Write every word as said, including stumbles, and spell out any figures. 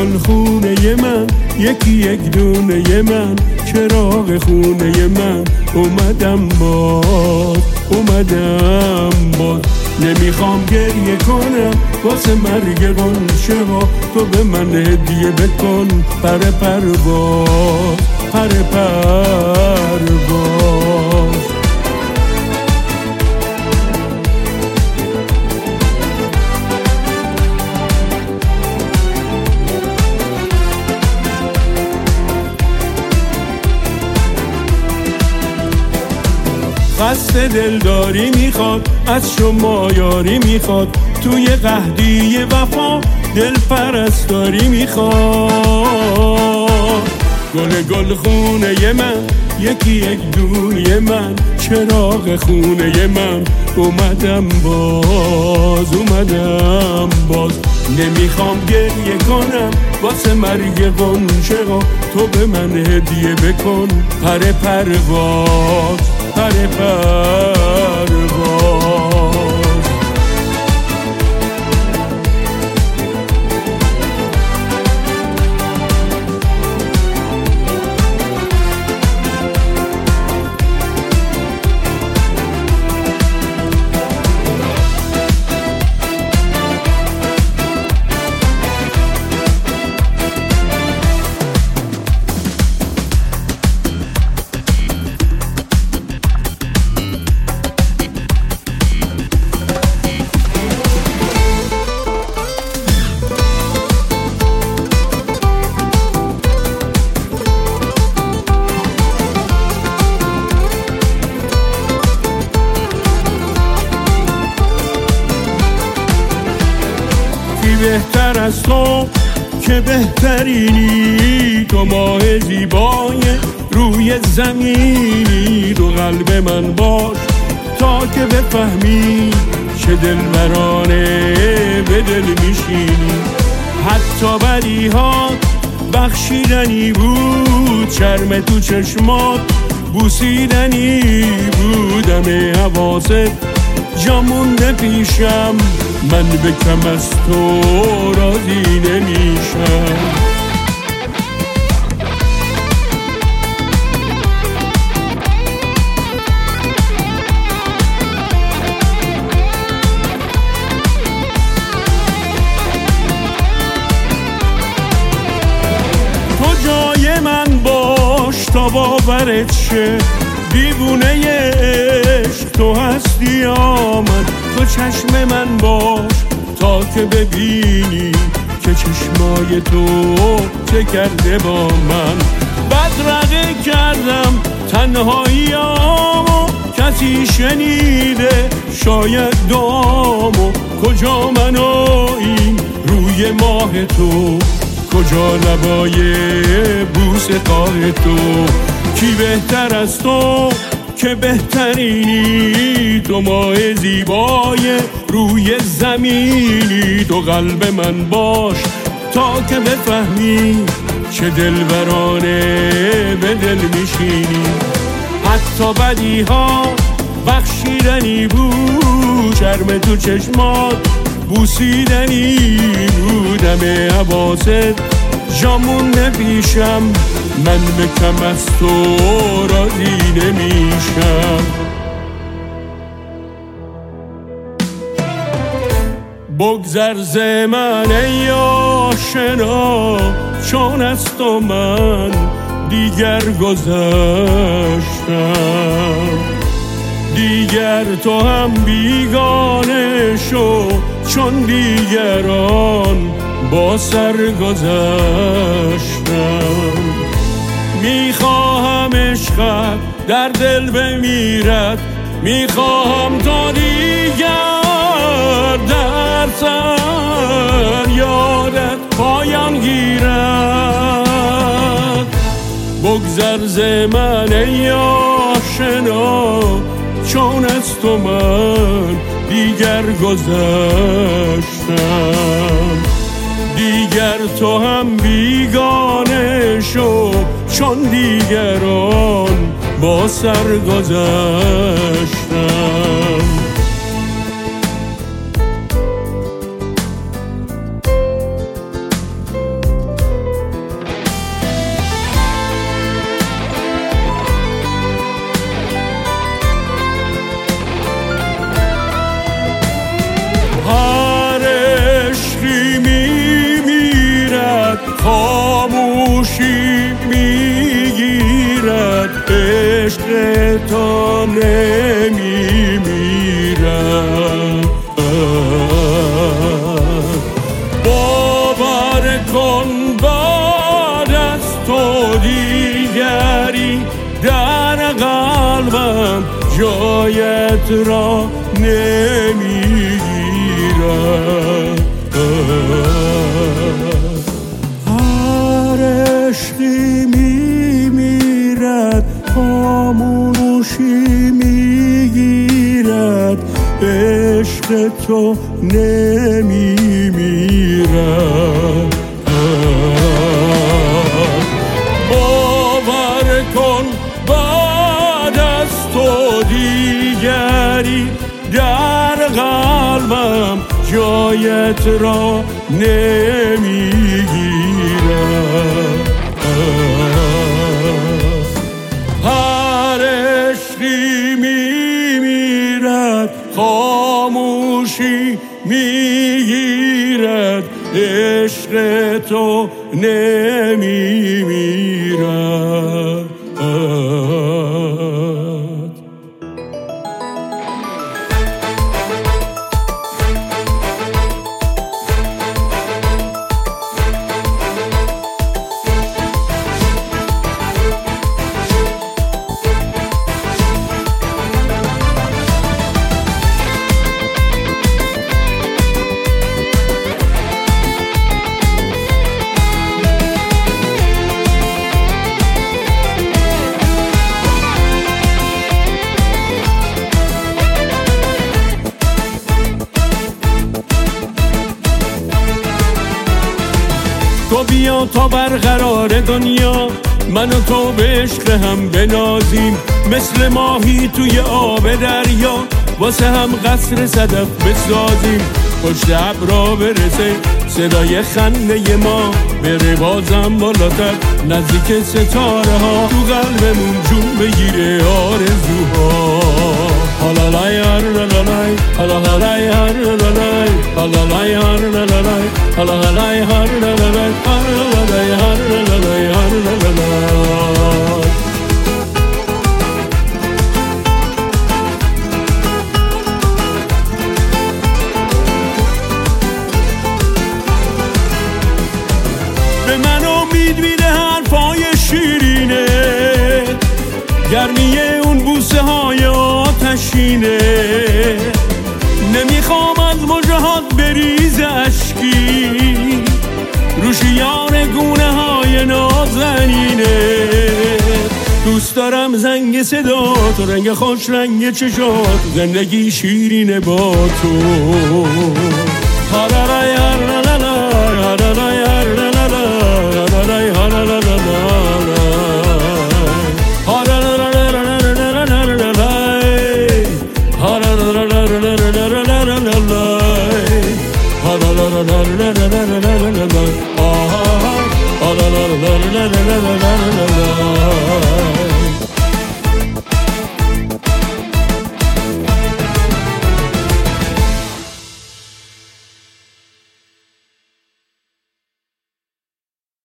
گل خونه من، یکی یک دونه من، چراغ خونه من. اومدم باز، اومدم باز. نمیخوام گریه کنم واسه مرگ غنچه ها، تو به من هدیه بکن پر پرواز، پر پرواز. قصد دلداری میخواد، از شما یاری میخواد، توی قحطی وفا دل پرستاری میخواد. گل گل خونه من، یکی یک دونه من، چراغ خونه من. اومدم باز، اومدم باز. نمیخوام گریه کنم واسه مرگ غنچه ها، تو به من هدیه بکن پر پرواز، پر پرواز. بهتر از تو که بهترینی، تو ماه زیبای روی زمینی. تو قلب من باش تا که بفهمی چه دلبرانه به دل میشینی. حتی بدی ها بخشیدنی بود، چرم تو چشمات بوسیدنی بود. همه حواست جا مونده پیشم، من به کم از تو راضی نمیشم. تو جای من باش تا باورت شه، دیوونه عشق تو هستی آمد. تو چشم من باش تا که ببینی که چشمای تو چه کرده با من. بدرقه کردم تنهاییامو، کسی شنیده شاید دعامو. کجا من و این روی ماه تو، کجا لبای بوس قاه تو. کی بهتر از تو که بهترینی، تو ماه زیبای روی زمینی. تو قلب من باش تا که بفهمی چه دلبرانه به دل میشینی. حتی بدی ها بخشیدنی بود، چرم تو چشمات بوسیدنی بود. همه حواست جا مونده پیشم، من به کم از تو راضی نمیشم. بگذر ز من ای آشنا، چون از تو من دیگر گذشتم. دیگر تو هم بیگانه شو، چون دیگران با سر گذشتم. میخواهم عشقت در دل بمیرد، میخواهم تا دیگر در سر یادت پایان گیرد. بگذر ز من ای آشنا، چون از تو من دیگر گذشتم. دیگر تو هم بیگانه شو، چون دیگران با سر گذشتم. عشق تو نمیمیرم. باور کن بعد از تو دیگری در قلبم جایت را نمیگیرم. هر عشقی میمیرد خاموشی میگیرد، عشق تو نمیمیرد. باور کن بعد از تو دیگری در قلبم جایت را نمیگیرم. هر عشقی میمیرد خاموشی میگیرد، عشق تو نمیمیرد. تو بیا تا برقرار دنیا من و تو به عشق هم بنازیم، مثل ماهی توی آب دریا واسه هم قصر صدف بسازیم. پشت ابرا برسه صدای خنده ما، بره بازم بالاتر نزدیک ستاره ها، تو قلبمون جون بگیره آرزوها. هالالای هرلالای هالالای هرلالای هالالای هرلالای هالالای هرلالای هالالای هرلالای هرلالای. به من امید میده حرفای شیرینه، گرمی اون بوسه های آتشینه. نمیخوام از مژهات بریز اشکی، روشیان گونه های نازنینه. دوست دارم زنگ صدا تو، رنگ خوش رنگ چشات، زندگی شیرینه با تو.